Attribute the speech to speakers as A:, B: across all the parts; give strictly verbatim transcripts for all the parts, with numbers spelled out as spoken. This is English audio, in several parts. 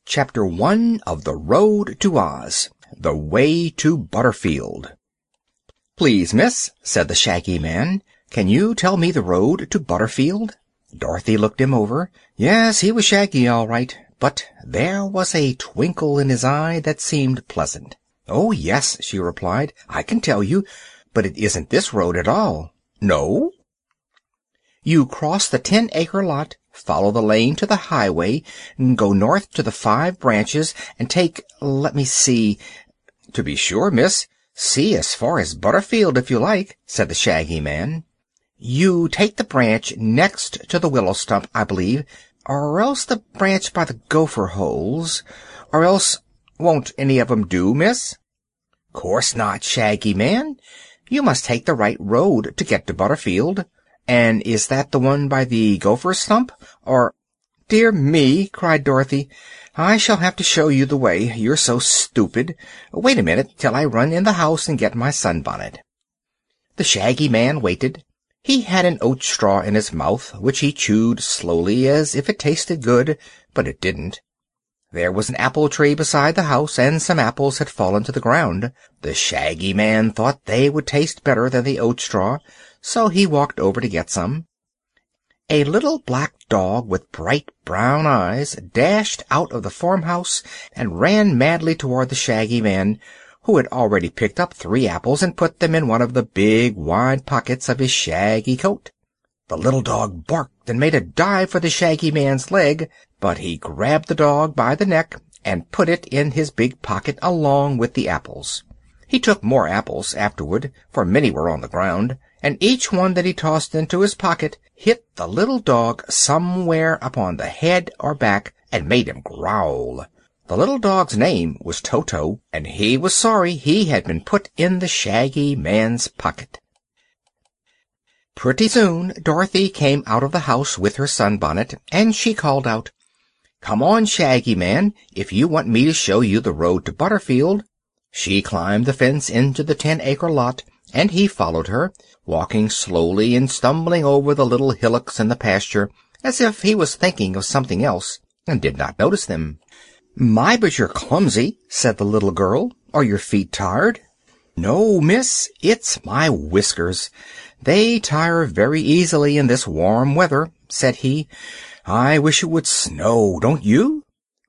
A: Chapter one of The Road to Oz, The Way to Butterfield. "Please, miss," said the Shaggy Man, "can you tell me the road to Butterfield?" Dorothy looked him over. Yes, he was Shaggy, all right, but there was a twinkle in his eye that seemed pleasant. "Oh, yes," she replied, "I can tell you, but it isn't this road at all." "No?" "You cross the ten-acre lot, follow the lane to the highway, go north to the Five Branches, and take, let me see—" "To be sure, miss. See as far as Butterfield if you like," said the Shaggy Man. "You take the branch next to the willow stump, I believe, or else the branch by the gopher holes, or else— won't any of 'em do, miss?" "Course not, Shaggy Man. You must take the right road to get to Butterfield. And is that the one by the gopher stump, or—" "Dear me!" cried Dorothy. "I shall have to show you the way. You're so stupid. Wait a minute till I run in the house and get my sunbonnet." The Shaggy Man waited. He had an oat straw in his mouth, which he chewed slowly as if it tasted good, but it didn't. There was an apple tree beside the house, and some apples had fallen to the ground. The Shaggy Man thought they would taste better than the oat straw, so he walked over to get some. A little black dog with bright brown eyes dashed out of the farmhouse and ran madly toward the Shaggy Man, who had already picked up three apples and put them in one of the big wide pockets of his shaggy coat. The little dog barked and made a dive for the Shaggy Man's leg, but he grabbed the dog by the neck and put it in his big pocket along with the apples. He took more apples afterward, for many were on the ground, and each one that he tossed into his pocket hit the little dog somewhere upon the head or back and made him growl. The little dog's name was Toto, and he was sorry he had been put in the Shaggy Man's pocket. Pretty soon Dorothy came out of the house with her sunbonnet, and she called out, "Come on, Shaggy Man, if you want me to show you the road to Butterfield." She climbed the fence into the ten-acre lot, and he followed her, walking slowly and stumbling over the little hillocks in the pasture, as if he was thinking of something else, and did not notice them. "My, but you're clumsy," said the little girl. "Are your feet tired?" "No, miss, it's my whiskers. They tire very easily in this warm weather," said he. "I wish it would snow, don't you?"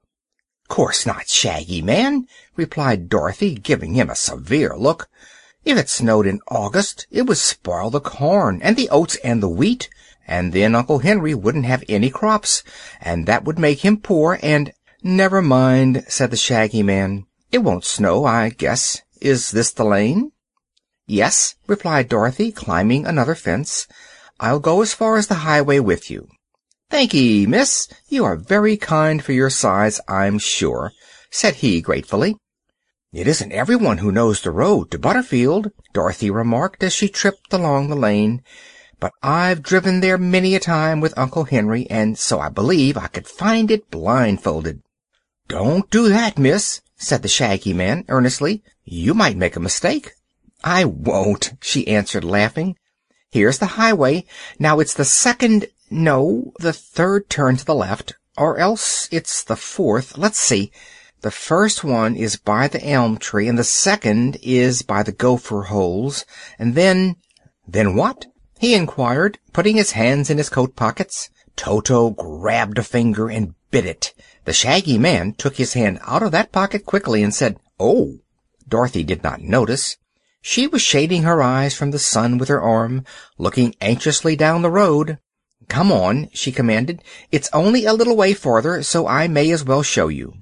A: "Course not, Shaggy Man," replied Dorothy, giving him a severe look. "If it snowed in August, it would spoil the corn and the oats and the wheat, and then Uncle Henry wouldn't have any crops, and that would make him poor, and—" "Never mind," said the Shaggy Man. "It won't snow, I guess. Is this the lane?" "Yes," replied Dorothy, climbing another fence. "I'll go as far as the highway with you." "Thankee, miss. You are very kind for your size, I'm sure," said he gratefully. "It isn't everyone who knows the road to Butterfield," Dorothy remarked as she tripped along the lane, "but I've driven there many a time with Uncle Henry, and so I believe I could find it blindfolded." "Don't do that, miss," said the Shaggy Man earnestly. "You might make a mistake." "I won't," she answered, laughing. "Here's the highway. Now it's the second, no, the third turn to the left, or else it's the fourth. Let's see. The first one is by the elm tree, and the second is by the gopher holes, and then—" "Then what?" he inquired, putting his hands in his coat pockets. Toto grabbed a finger and bit it. The Shaggy Man took his hand out of that pocket quickly and said, "Oh." Dorothy did not notice. She was shading her eyes from the sun with her arm, looking anxiously down the road. "Come on," she commanded. "It's only a little way farther, so I may as well show you."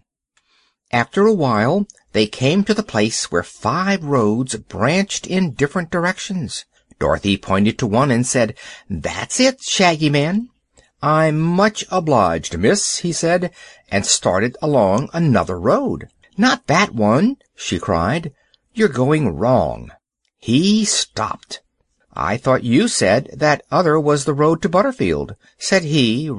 A: After a while they came to the place where five roads branched in different directions. Dorothy pointed to one and said, "That's it, Shaggy Man." "I'm much obliged, miss," he said, and started along another road. "Not that one," she cried. "You're going wrong." He stopped. "I thought you said that other was the road to Butterfield," said he,